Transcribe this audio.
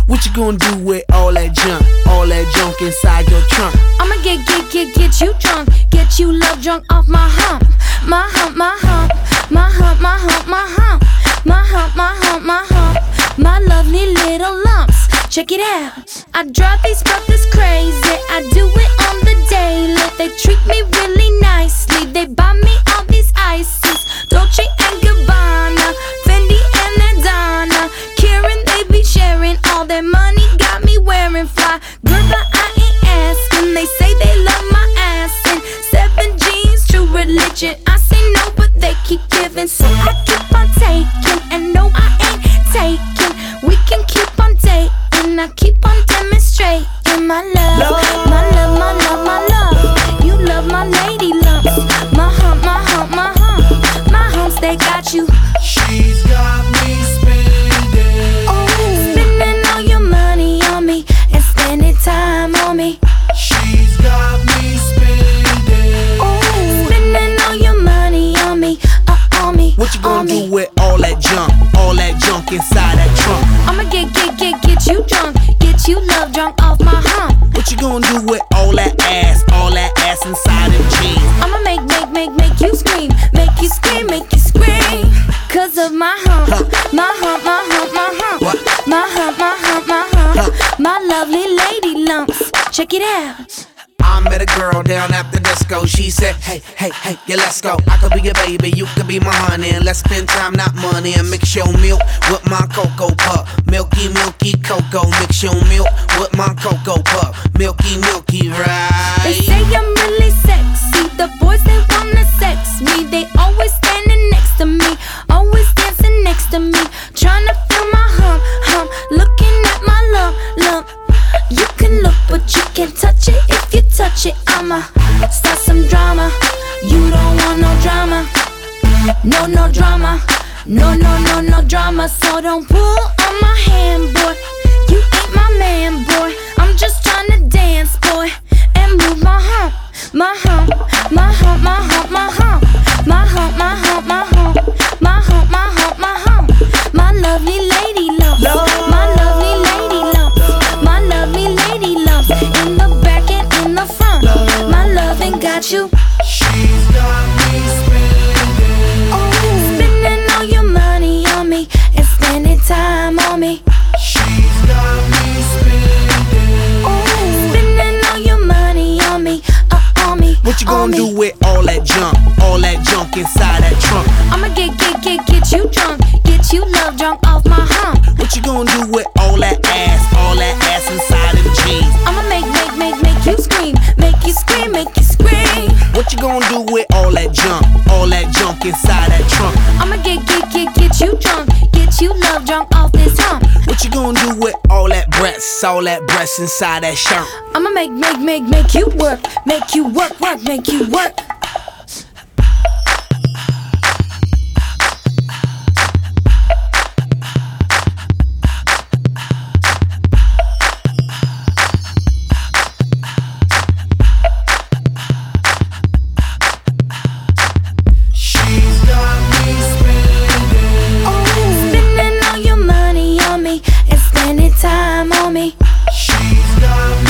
What you gonna do with all that junk inside your trunk? I'ma get you drunk, get you love drunk off my hump, my hump, my hump, my hump, my hump, my hump, my hump, my hump, my hump, my lovely little lumps. Check it out. I drive these brothers crazy. I do it on the daily. They treat me really nicely. They buy me all these ices, Dolce and Gabbana, Fendi and Adana. Karen, they be sharing all their money. Got me wearing fly. Girl, but I ain't asking. They say they love my ass and 7 jeans, true religion. I say no, but they keep giving, so I keep on taking. And no, I ain't taking. We can keep on dating. I keep on demonstrating my love, my love, my love, my love. You love my lady lumps, my hump, my hump, my hump, my humps. They got you. She's got me spending. Oh, spending all your money on me and spending time on me. She's got me spending. Oh, spending all your money on me, on me. What you gonna do with all that junk inside that trunk? I'ma get you drunk, get you love drunk off my hump. What you gonna do with all that ass inside them jeans? I'ma make you scream, make you scream, make you scream. Cause of my hump, my hump, my hump, my hump, what? My hump, my hump, my hump, my lovely lady lumps. Check it out. I met a girl down at the disco. She said, hey, yeah, let's go. I could be your baby, you could be my honey, and let's spend time, not money. And mix your milk with my cocoa puff. Milky, milky cocoa. Mix your milk with my cocoa puff. Milky, milky, right? They say I'm really sexy. The boys, they wanna sex me. They always standing next to me, always dancing next to me, trying to feel my hump, looking at my lump. You can look, but you can't touch it. If you touch it, I'ma start some drama. You don't want no drama. No drama. No drama. So don't pull on my hand, boy. You ain't my man, boy. I'm just trying to dance, boy, and move my hump, my hump, my hump, my hump, my hump, my hump, my hump, my hump, my hump, my hump, my hump. My lovely lady lumps, my lovely lady lumps, my lovely lady lumps. In the back and in the front, my loving got you. She's got me spending. Oh, spending all your money on me and spending time on me. She's got me spending. Oh, spending all your money on me, on me. What you gonna do with all that junk inside that trunk? I'ma get you drunk, get you love drunk off my hump. What you gonna do with all that ass inside them jeans? I'ma make you scream, make you scream, make you scream. What you gonna do with all that junk inside that trunk? I'ma get you drunk, get you love drunk off this hump. What you gonna do with all that breasts inside that shirt? I'ma make you work, make you work, make you work. Time on me. She's got